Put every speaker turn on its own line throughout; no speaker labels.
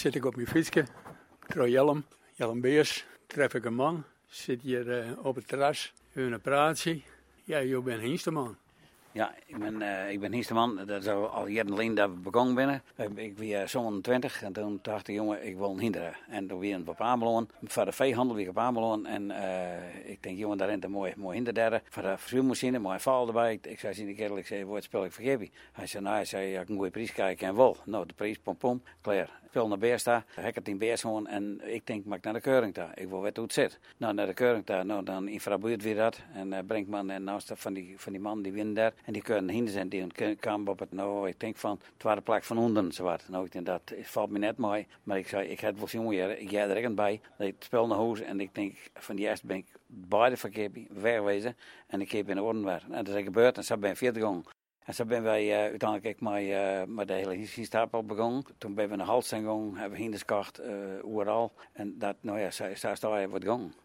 zit ik op mijn fietsje, ik draai Jelm Beers, tref ik een man, zit hier op het terras, we hebben een praatje. Ja, je bent Hiensteman.
Ja, ik ben Hiensteman. Dat is al jaren dat we begonnen binnen. Ik was zo'n 20 en toen dacht ik, jongen, ik wil hinderen. En toen weer op Ameloon. Voor de veehandel weer op Ameloon. En ik denk, jongen, daar rent een mooi hinderderde. Voor de verzuurmachine, mooi val erbij. Ik zei zien de kerel, ik zei, wat speel ik vergeven? Hij zei, ja, ik een goede prijs kijken en wel. Nou, de prijs, pom, klaar. Ik speel naar Beersta, heb het in Beershoorn en ik denk, mag naar de keuring daar. Ik wil weten hoe het zit. Nou, naar de keuring daar, nou, dan infrabuurt weer dat. En brengt man, en nou is dat van die man, die winnen daar. En die kunnen hinder zijn, die kwamen op het, nou, ik denk van, het waren plek van onder, zowat. Nou, ik denk, dat valt me net mooi. Maar ik zei, ik heb wel jongen, ik ga er echt bij. Ik speel naar huis en ik denk, van die eerste ben ik beide verkeerd wegwezen. En ik heb in de orde weer. En dat is gebeurd en zo ben ik 40 gegaan. En zo ben wij uiteindelijk met de hele hiestapel begonnen. Toen ben we naar Halstein gegaan, hebben we hinderskacht, overal. En dat, nou ja, daar sta je wat gegaan.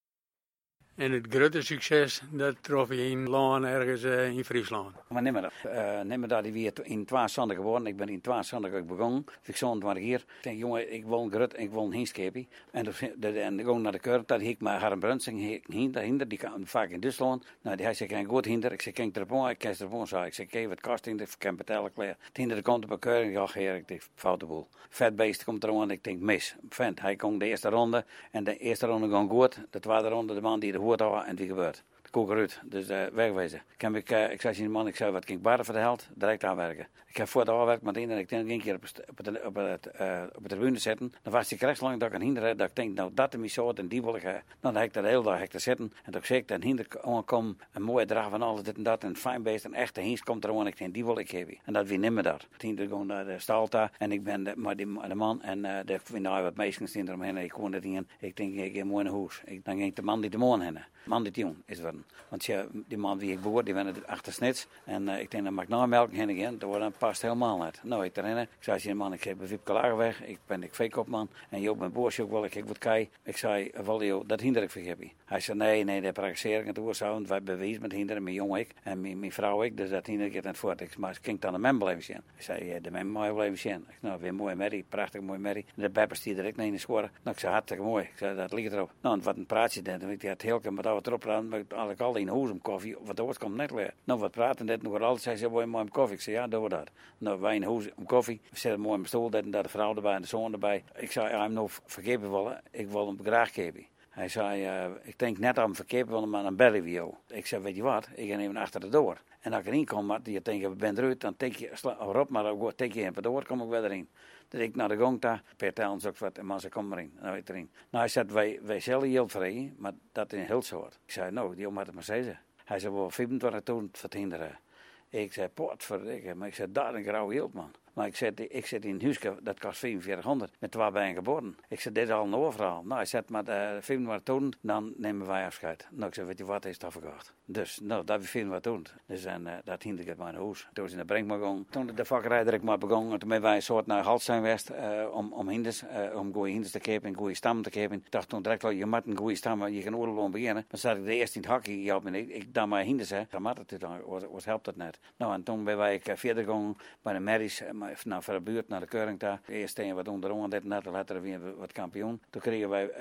En het grote succes, dat trof je in Laan ergens in Friesland.
Maar neem maar dat ik weer in 22 geworden. Ik ben in 22 begonnen. Ik zo'n was hier. Ik denk, jongen, ik wil een grut en ik wil een hinskeepie. En ik ging naar de keuring. Dat ik met Harm Brunsing hinder. Die kwam vaak in Duitsland. Nou, die zei, ik kan goed hinder. Ik zei, kijk erop. Ik kijk erop. Ik zei, kijk, wat kost hinder? Ik kan betalen klaar. Het hinder komt op een keuring. Ja, heer, ik denk, foute boel. Vetbeest komt er aan. Ik denk, mis. Vent, hij komt de eerste ronde. En de eerste ronde ging goed. De tweede ronde, de man die de hoort had en die gebeurt. De koek eruit, dus wegwezen. Ik zei zien man, ik zei wat ging ik barren voor de held, direct aanwerken. Ik heb voor het aanwerken met een en ik denk een keer op de tribune zetten. Dan was ik rechts lang dat ik een hinder had, dat ik denk, nou dat is mijn soort en die wil ik hebben. Dan heb ik dat de hele dag te zitten en toen zei ik, dan hinder kom een mooie draag van alles dit en dat en fijn beest en echte hins komt er aan. Ik denk, die wil ik hebben. En dat wie niet meer dat. Het hinder gewoon naar de stalta en ik ben de man en de nou wat meisjes die eromheen en ik kon dat in. Ik denk, ik ga mooi naar huis. Dan ging de man die de man heen. Man die jong is worden. Want ja, die man wie ik behoor, die waren achter snits. En ik denk, dan mag ik nou melk heen gaan. Dat past helemaal niet. Nou, ik erin. Ik zei, man, ik heb een Wiep Klaar weg. Ik ben de veekopman. En Joop mijn boosje ook wel. Ik wat kei. Ik zei, wel, dat hinder ik vergeven. Hij zei, nee, dat praktiseer ik het oorzaak. Want wij bewijzen met hinder. Mijn jongen ik. En mijn vrouw ik. Dus dat hinder ik het net voort. Maar ik ging dan de mem blijven zien. Ik zei, de mem mag blijven zien. Ik nou, weer mooi merrie. Prachtig mooi merrie. En de peppers die er ik in scoren. Nou, ik zei, hartstikke mooi. Ik zei, dat ligt erop. Nou, en wat een praatje deed. En ik had heel keer met wat erop aan. Eigenlijk al in huis om koffie, wat ooit komt net weer. Nou, wat praten dit nog altijd, zei ze, wil je mooi om koffie? Ik zei, ja, doen we dat. Nou, wij in huis om koffie, we zitten mooi op mijn stoel, dat en dat, de vrouw erbij en de zoon erbij. Ik zei, ja, hem nou verkepen willen, ik wil hem graag geven. Hij zei, ik denk net aan hem verkepen willen, maar een bellen wie jou. Ik zei, weet je wat, ik ga even achter de deur. En als ik erin kom, maar die denkt, we ben eruit, dan denk je, erop, maar dan denk je even door, kom ik weer erin. Dus ik naar de gang daar, per tellen ook wat, en man ze komt erin. Nou, ik erin. Nou, hij zei, wij zullen heel vrij, maar dat is een heel soort. Ik zei, nou, die jongen had het maar zeggen. Hij zei, wel 25 toen verhinderen. Ik zei, potverdikke, maar ik zei, daar een grauw hield, man. Maar ik zit in een huisje, dat kost 4500, met 2 bijen geboren. Ik zei, dit is al een overhaal. Nou, hij zei, maar 25 toen, dan nemen wij afscheid. Nou, ik zei, weet je wat, is dat verkocht. Dus, nou, dat is 25 toen. Dus dat hinderde ik uit mijn huis. Toen was in de Brink begonnen. Toen de vakrijder ik maar begonnen, toen ben wij een soort naar Halstein geweest, om hinders, om goede hinders te kopen, goede stammen te kopen. Ik dacht toen direct wel, je moet een goede stam, je kan oorlog beginnen. Maar zat ik de eerste in het hockey, ja, ik dan maar hinders, hè. Maar dat helpt dat net. Nou, en toen ben wij verder gegaan bij de Merries, naar de buurt, naar de keuring daar. Eerst tegen wat onderaan, dit net, later weer wat kampioen. Toen kregen wij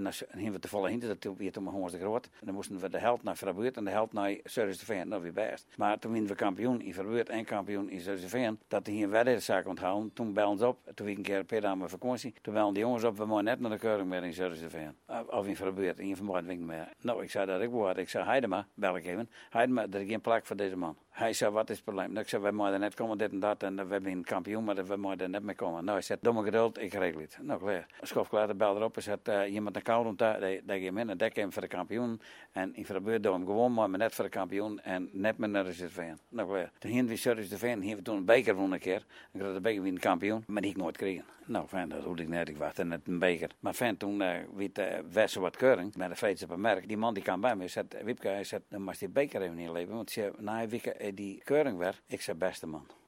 we de volle hinter, dat weer toen maar gewoon te groot. En dan moesten we de helft naar Verbuurt en de helft naar Surrey-de-Veen. Dat weer best. Maar toen winnen we kampioen in Verbuurt en kampioen in Surrey-de-Veen. Dat die hier een weddenzaak onthouden. Toen belden ze op, toen we een keer per dag met vakantie. Toen belden die jongens op, we mogen net naar de keuring meer in Surrey-de-Veen. Of in Verbuurt, in Verbuurt winkel meer. Nou, ik zei dat ik wou. Ik zei, Heidema, bel ik even. Heidema, er is geen plek voor deze man. Hij zei, wat is het probleem? Nou, ik zei, wij mogen net komen, dit en dat. En we hebben een kampioen, maar we mogen er net mee komen. Nou, hij zei, domme geduld, ik regel het. Nou, klaar. Schof klaar, de bel erop. Hij zei, iemand een koud om daar, dat je hem in en dek hem voor de kampioen. En in Verbuurt doen we hem gewoon, maar net voor de kampioen. En net met naar de Surrey-de-Veen. Nou, klaar. Toen gingen we Surrey-de-Veen, hier we toen een beker van een keer. Ik had de beker wie een kampioen, maar die ik nooit kregen. Nou, fijn, dat hoorde ik net. Ik wachtte net een beker. Maar fijn, toen werd Wessel wat keuring, met de feitjes op een merk. Die man die kwam bij me, zei, Wipke, hij zei, dan moest die beker even inleven. Want ze na een week die keuring werd, ik zei, beste man.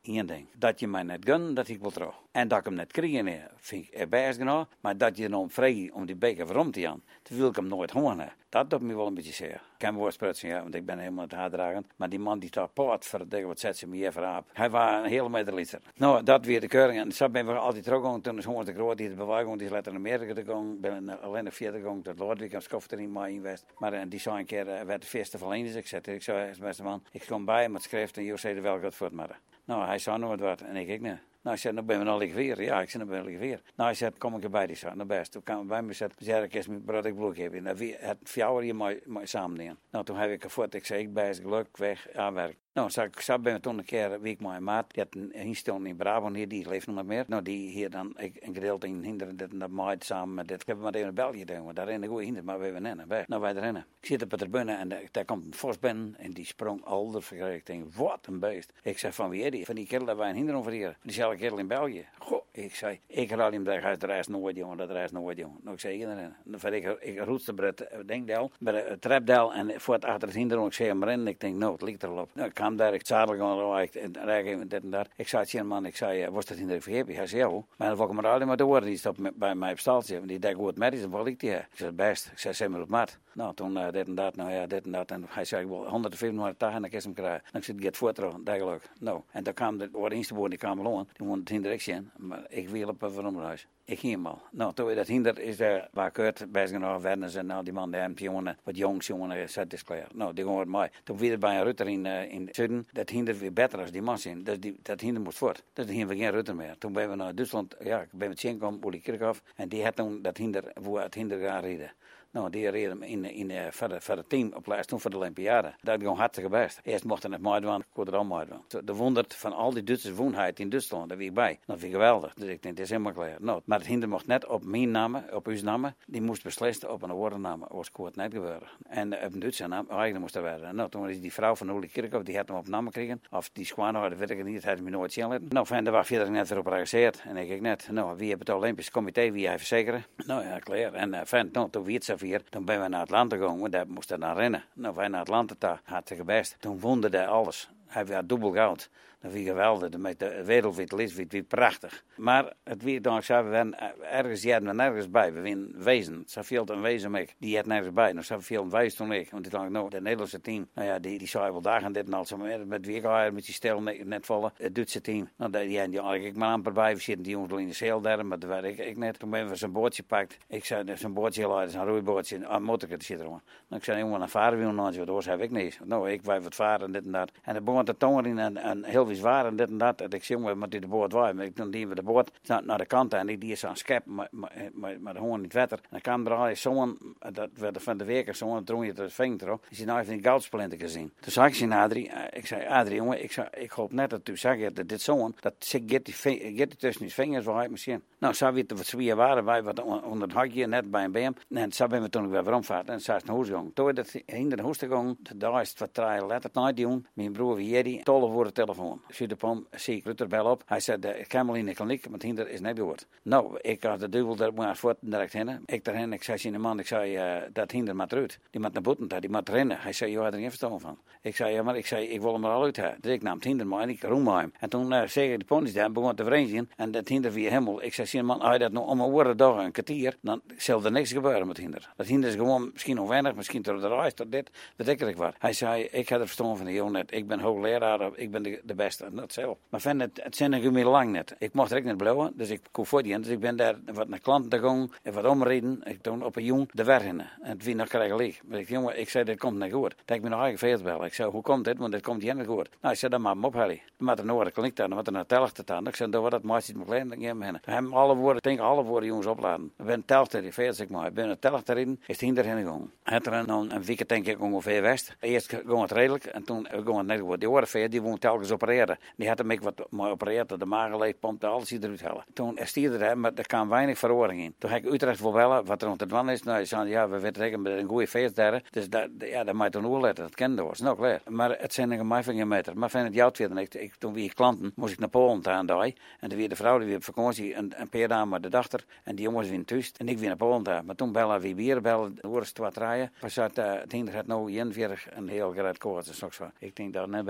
één ding. Dat je mij net gun, dat ik wil terug. En dat ik hem net krijg, vind ik best genoeg. Maar dat je dan vrij om die beker waarom te gaan, dan wil ik hem nooit horen. Dat doet me wel een beetje zeer. Ik kan wel sprutsen, ja, want ik ben helemaal het haardragend. Maar die man die staat paard voor de wat zet ze me even op. Hij was een hele meterliter. Nou, dat weer de keuring. En zo ben we altijd teruggegaan. Toen is gewoon de groot die de beweging, die is later naar Amerika gegaan. Ben alleen nog verder gegaan tot Loordwijk en Schoft er in mij in West. Maar die zou een keer werd de feesten verleend. Dus ik zei, beste man, ik kom bij hem met schrift en je zei er wel goed voor het maken. Nou, hij zei nooit wat en ik niet. Nou, ik zei, nou ben we al liggen weer. Ja, ik zei, nou ben we liggen weer. Nou, hij zei, kom ik erbij, die zei, nou best. Toen kwam hij bij me en zei, ik mijn brood ik bloed geven. En het fjouwer hier maar samen doen. Nou, toen heb ik gevoerd, ik zei, ik ben geluk weg, aanwerk. Nou, zo ben we toen een keer een week met mijn maat. Die had een instelling in Brabant hier, die leeft nog niet meer. Nou, die hier dan een gedeelte in hinderen, dat maait samen met dit. Ik heb maar even in België gedaan, want daar rennen goede hinder, maar we rennen weg. Nou, wij rennen. Ik zit op het tribune en daar komt een vos binnen en die sprong alder verkrijg. Ik denk, wat een beest. Ik zei, van wie is die? Van die kerel dat wij een hinder over hier. Diezelfde kerel in België. Goh, ik zei, ik raad hem daar uit de reis nooit, jongen, dat reis nooit, jongen. Nou, ik zei, iedereen. Dan ik roetste bij het denkdel, bij het trapdel en voor het achter het hinder, ik zei hem rennen. Ik denk, nou, het ligt erop. Nou, ik kwam daar, ik zadel gewoon en rijden dit en dat. Ik zei tegen man, ik zei, was dat hinder vergeten? Hij zei, ja, maar dan vond ik me alleen maar te horen. Die stopt bij mij op staltje, want die dacht goed met is, dan val ik die. Ik zei, best. Ik zei, zeg maar op mat. Nou, toen dit en dat, nou ja, dit en dat. En hij zei, ik wil 135 dagen en dan kan ik hem krijgen. Dan zit ik het voortrouw, dagelijk. Nou, en dan kwam de eerste woord, die kwam along. Die won het hinder ik zien, maar ik wil op een veromruis. Ik ging hem al. Nou, toen dat hinder is daar waar Kurt bij zijn genoeg werden en nou, die man die hem jongen, wat jongs jongen, zet is klaar. Nou, die hoort mij. Toen weer bij een Rutter in het zuiden, dat hinder weer beter als die man zijn. Dat hinder moest voort. Dus toen gingen we geen Rutter meer. Toen ben we naar Duitsland, ja, ik ben met Sjen komen, Uli Kirchhoff, en die had toen dat hinder, voor het hinder gaan rijden. Nou, die reden voor het team op lijst toen voor de Olympiade. Dat ging hartstikke best. Eerst mochten het meedoen, ik kon er al meedoen. De wonderd van al die Duitse woonheid in Duitsland, daar was ik bij. Dat vind ik geweldig. Dus ik denk, dit is helemaal klaar. Nou, maar het hinder mocht net op mijn naam, op uw naam. Die moest beslissen op een woordennaam. Dat was kort net gebeuren. En op een Duitse naam, eigenlijk moest er werden. Nou, toen is die vrouw van Uli Kirchhoff, die had hem op naam gekregen. Of die schoonhouder, dat weet ik niet, dat had hij me nooit zien laten. Nou, daar was verder net weer op gereageerd. En ik net, nou, wie heeft het Olympisch Comité, wie hij verzekeren? Nou ja, klaar. En nou, toen wie het zo vier, toen ben we naar Atlanta gegaan, want daar moesten we naar rennen. Nou, wij naar Atlanta daar, hartstikke best. Toen won hij alles. Hij werd dubbel goud. Dat was geweldig. Met de wereldwijd wie prachtig. Maar het weer dan, we waren ergens, die hadden we nergens bij. We waren wezen. Zoveel een wezen mee. Die had nergens bij. Nou, zoveel een wezen toen ik. Want ik dacht, nou, het Nederlandse team, nou ja, die zei wel daar en dit en al. Met wie ga je met die stel net vallen. Het Duitse team. Nou, die had ik maar amper bij. We zitten die jongens al in de zeel daar, maar dat werd ik net. Toen ben we zo'n bootje gepakt. Ik zei, zo'n bootje leiden, zo'n roeibootje. Een motorke zit er maar. Nou, ik zei, jongen, een varen wil nog eens wat heb ik niet. Nou, ik wij wat varen en dit en dat. En dan begon de tongen in en heel veel zwaar en dit en dat. En ik zei, jongen, moet die de boot waaien. Maar toen die we de boot naar de kant en die is aan schep, maar gewoon niet wetter. En dan kwam er al zo'n, dat werd van de week, zo'n droeg je het vinger erop. Die zei, nou, heeft een goudsplinter gezien. Toen zag ik zien Adrie, ik zei, Adrie, jongen, ik hoop net dat u zag dat dit zo'n, dat get die tussen die vingers waaien misschien. Nou, zo weet wat zwier waren wij, wat onder het hakje, net bij een beam. En zo ben we toen weer rondvaart en zo is naar huis gegaan. Toen dat hinder de huis te gaan, daar is het wat draaien letter naar doen. Mijn broer Jerry, tolle voor de telefoon. Ziedepan, zie ik Rutter bel op. Hij zei, ik kan wel in de kliniek, want hinder is net gehoord. Nou, ik had de duivel daar maar voort direct heen. Ik daarheen, ik zei zien de man, ik zei, dat hinder maar eruit. Die moet naar buiten, die moet rennen. Hij zei, je had er geen verstand van. Ik zei, ja, maar ik wil hem er al uit hebben. Dus ik nam het hinder maar en ik roem hem. En toen zei de ponies daar, begon te verenigingen. En dat hinder via hemel. Ik zei, zie de man, als je dat nog om een woorden dag een kwartier, dan zal er niks gebeuren met hinder. Dat hinder is gewoon misschien nog weinig, misschien tot de reis, tot dit, weet ik wat. Hij zei, ik had er verstand van de jongen net. Ik ben hoogleraar, ik ben de beste. Dat zelf. Maar van het zijn er meer lang net. Ik mocht er ook niet blijven, dus ik kon voor die. Dus ik ben daar wat naar klanten te gaan en wat omreden. Ik toen op een jong de weg in. En het wie nog krijgen leeg. Maar ik jongen, ik zei, dit komt niet goed. Dat ik me nog eigen veels bellen. Ik zei, hoe komt dit? Want dit komt hier niet goed. Nou, ik zei, dan maar hem op, Harry. Dan moet er nog de kliniek dan moet er naar Telg te staan. Ik zei, dan wordt dat maar iets met klein, dan gaan we heen. We hebben alle woorden jongens opladen. We zijn Telg te veels, ik maar. Ik ben naar Telg te rijden, is het hinderheen gegaan. Het er een week denk ik ongeveer west. Eerst ging het redelijk en toen ging het net goed. Die orenveer, die woont telkens opereren. Die had hem ik wat mooi opereerd, de maag leeg, pompte alles eruit halen. Toen stierde hij, maar er kwam weinig verhoring in. Toen heb ik Utrecht voor bellen, wat er onder de dwan is. Nou, ze zeiden, ja, we weten rekenen met een goede feest daar. Dus dat moet je toen oorletten, dat kende was. Nou, klaar. Maar het zijn nog maar 5 meter. Maar van het jouw tweede, toen wie klanten, moest ik naar Polen aan daar. En toen weer de vrouw die weer op vakantie, een paar dagen met de dochter. En die jongens weer thuis. En ik weer naar Polen daar. Maar toen bellen we bier, horen ze 2 draaien. Het hinder had nou 41 een heel gered koorts en zo. Ik denk dat net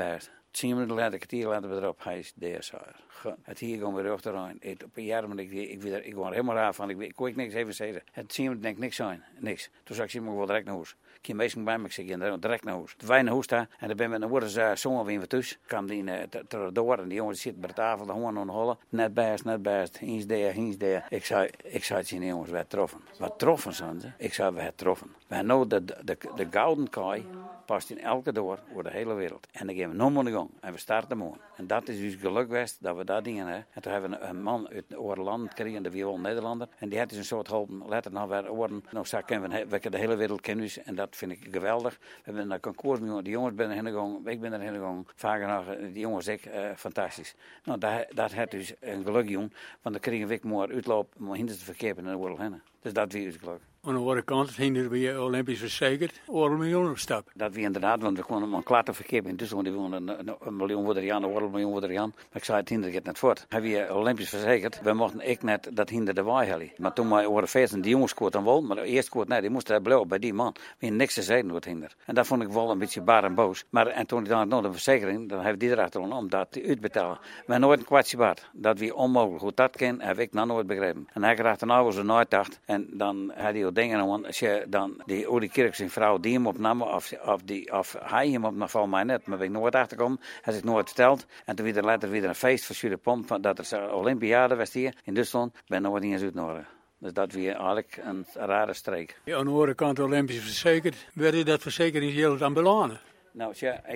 best. 10 minuten later, een kwartier later we erop, hij is daar, zei hij. Het hier gaan we erachteraan. Op een jaar, ik word helemaal raar van, ik kon niks even zeggen. Het 10 minuten denk ik niks zijn, niks. Toen zei ik, ik moet wel direct naar huis. Ik ging meestal bij me, ik zei, direct naar huis. Toen wij naar huis staan, en dan ben we, dan worden ze zongen weer thuis. Kwam die door, en die jongen zit bij de tafel, de hoorn aan de hollen. Net best, eens daar. Ik zei het zien, jongens, wij troffen. Wat troffen, zijn ze? Ik zei, wij troffen. Wij nou de gouden kooi past in elke door over de hele wereld. En dan gaan we nog maar de gang. En we starten morgen. En dat is dus geluk geweest dat we dat dingen hebben. En toen hebben we een man uit Oorland gekregen, de Wiel Nederlander. En die had dus een soort geholpen. Later nog weer oren. Nou, zo kennen we de hele wereld kennen dus. En dat vind ik geweldig. We hebben een concours met de jongens ben erin gegaan. Ik ben erin gegaan. Vaker nog, die jongens ik, fantastisch. Nou, dat had dus een geluk, jong. Want dan kregen we maar uitloop om hinder te verkepen in de wereld heen. Dus dat was geluk.
Aan de andere kant hinder we Olympisch verzekerd, oorlog miljoen op stap.
Dat wie inderdaad, want we konden een klaar te verkeerd in Duitsland, die wonen een miljoen worden Jan, een miljoen worden Jan. Maar ik zei het hinder gaat net voort. Hebben we Olympisch verzekerd, we mochten ik net dat hinder de waai hellen. Maar toen wij over feesten, die jongens scoort dan wel, maar de eerste scoort nee, die moest daar blijven bij die man. We hadden niks te zeggen door het hinder. En dat vond ik wel een beetje bar en boos. Maar en toen ik dan nog de verzekering, dan heeft die erachter om dat te uitbetalen. We hebben nooit een kwartje baard. Dat wie onmogelijk. Hoe dat kan, heb ik nog nooit begrepen. En hij kreeg er nou wel zo nooit dacht. En dan had hij ook dingen aan, als je dan die oude kerk zijn vrouw die hem opnam, of hij hem opnam, van mij net. Maar ben ik nooit achtergekomen, had ik nooit verteld. En toen weer later weer een feest voor Jules Pomp, dat er een Olympiade was hier in Duitsland, ben nooit niet eens uitgenodigd. Dus dat weer eigenlijk een rare streek.
Ja, aan de andere kant Olympisch verzekerd, werd je dat verzekeringsgeld dan belonen?
Nou,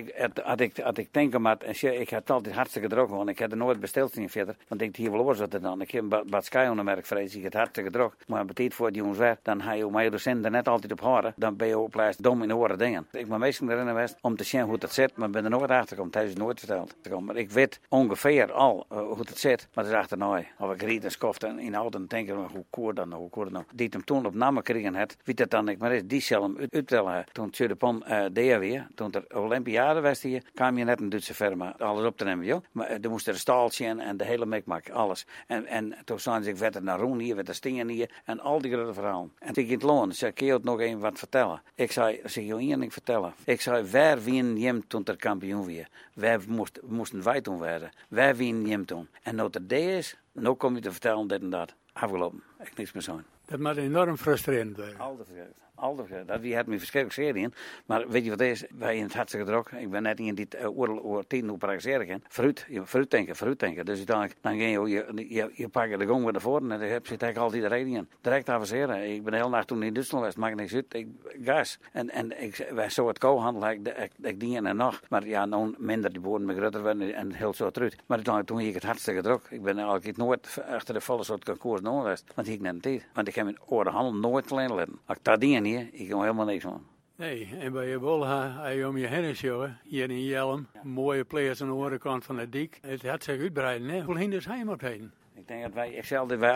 had ik denk maar, ik had altijd hartstikke druk, want ik had er nooit besteld in verder. Want ik hier wel oor zat er dan. Ik heb een Bad Sky ondermerk vrees, ik had hartstikke druk. Maar een betiet voor die jongens werd, dan ga je mijn docent er net altijd op horen. Dan ben je op lijst dom in de oren dingen. Ik ben meestal erin geweest om te zien hoe dat zit, maar ben er nooit achter gekomen. Hij is nooit verteld. Maar ik weet ongeveer al hoe het zit, maar het is achter nooit. Of ik riet en skoft en in oud en denken, hoe koor dan nou. Die hem toen op namen kregen had, wie dat dan ik maar is, die zal hem uittellen. Toen Tjeu de Pom deed weer, toen er Olympiade was hier, kwam je net een Duitse firma alles op te nemen, joh. Maar er moest er een staaltje in en de hele mikmak, alles. En toen zijn ze, ik werd er naar Roen hier, werd er Stingen hier en al die grote verhalen. En toen ging het loon, zei, kun je het nog even wat vertellen? Ik zei, joh, één ding vertellen. Ik zei, waar wien jem toen ter kampioen weer? Waar moesten wij toen werden? Waar wien jem toen? En nou er deze is, nou kom je te vertellen dit en dat. Afgelopen, echt niks meer zo.
Dat moet enorm frustrerend zijn.
Altijd. Dat wie had me verschrikkelijk zeer in. Maar weet je wat het is? Wij in het hartstikke druk. Ik ben net in dit oor 10 hoe praktijkeren gaan. Fruit denken. Dus dan ga je pakken de gong weer naar voren en dan zit ik altijd de reden in. Direct avanceren. Ik ben de hele nacht toen in Duitsland was, maakt niks uit. Gas. Wij zo het koolhandel, ik dien en nog. Maar ja, nou minder die boeren met groter werden en heel zo terug. Maar toen ging ik het hartstikke druk. Ik ben eigenlijk nooit achter de volle soort concours nog geweest. Want ik net niet. Want ik heb mijn orenhandel nooit klein laten. Als ik dat dien hier, ik kan helemaal niks aan.
Nee, en bij je bol ga je om je heen jongen, hier in Jelm, mooie players aan de andere kant van de dik. Het had zich uitbreiden, hè? Hoeveel hinders hij op heen?
Ik denk dat ik zei dat wij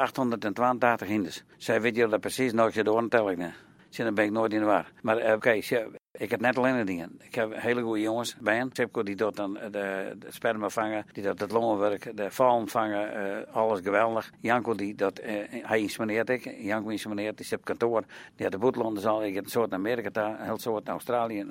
882 hinders. Zij weet je dat precies nog, je door tel ik niet. Dan ben ik nooit in de war. Maar oké, ik heb net alleen dingen. Ik heb hele goede jongens bij hen. Sepko die doet dan de sperma vangen, die doet het longenwerk, de vallen vangen, alles geweldig. Janko die dat, hij insemineert ik. Janko insemineert, die zit op kantoor. Die had de boetlanden al, ik heb een soort in Amerika daar, een heel soort in Australië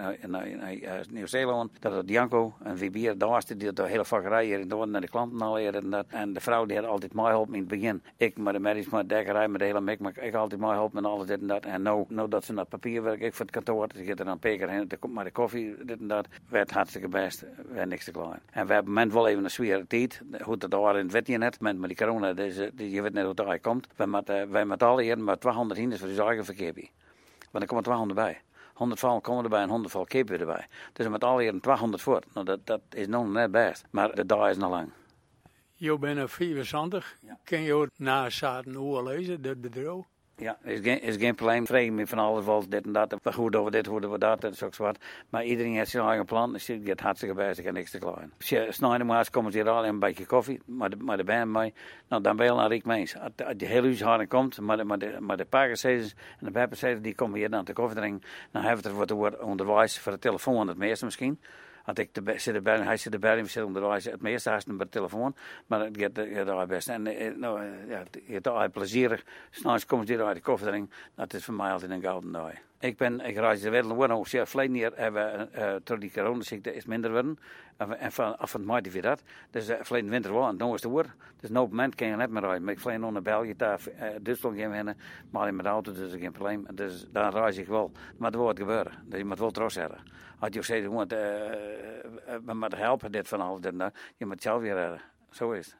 en Nieuw-Zeeland. Dat had Janko, en Wibier, daar was die de hele vakkerij hier in de naar de klanten al leren en dat. En de vrouw die had altijd mij geholpen in het begin. Ik met de medisch, met de dekkerij, met de hele mik, maar ik altijd mij geholpen met alles dit en dat. En nou dat ze naar papierwerk, ik voor het kantoor, dus ik heb er dan peker heen, er komt maar de koffie, dit en dat, werd hartstikke best, werd niks te klein. En we hebben moment wel even een zware tijd, hoe het daar in het wetje net, met die corona, je weet net hoe het eruit komt. Wij met alle heren maar 200 hinders voor je eigen verkeer. Want er komen 200 bij. 100 val komen erbij en 100 val keer erbij. Dus met alle heren 200 voort. Nou, dat is nog net best, maar de dag is nog lang.
Je bent 74, ja. Ken je ook na zaten hoe lezen, dat bedrijf?
Ja, is geen probleem. Vrij me van alles vals, dit en dat. Hoe doen we dit, hoe doen we dat, dat is ook zwart. Maar iedereen heeft zijn eigen plan. Dus je gaat hartstikke bezig en niks te klein. Als je snijden komen ze hier al een beetje koffie, maar de band mee. Nou, dan ben je al een rijk mens. Als je heel huis hard komt, maar de paardenszezers en de pijpenzezers, die komen hier dan te koffie drinken. Dan hebben we het woord onderwijs voor de telefoon, het meeste misschien. Hij zit erbij, we zitten onderwijs. Het meeste haast bij de telefoon, maar het gaat daar best. En het gaat daar plezierig. S'nachts komen ze hier uit de koffie drinken. Dat is voor mij altijd een gouden dag. Ik reis de wereld door. Ook verleden jaar hebben we door die coronaziekte is minder worden. En van het maart weer dat. Dus verleden winter wel en nu is het door. Dus op het moment kan je net meer rijden. Maar ik vlieg nog naar België, daar Duitsland gaan we maar in met de auto, dus geen probleem. Dus daar reis ik wel. Maar er wordt gebeuren. Dus je moet wel trots hebben. Had je gezegd, we moeten helpen dit van alles. Je moet zelf weer redden. Zo is het.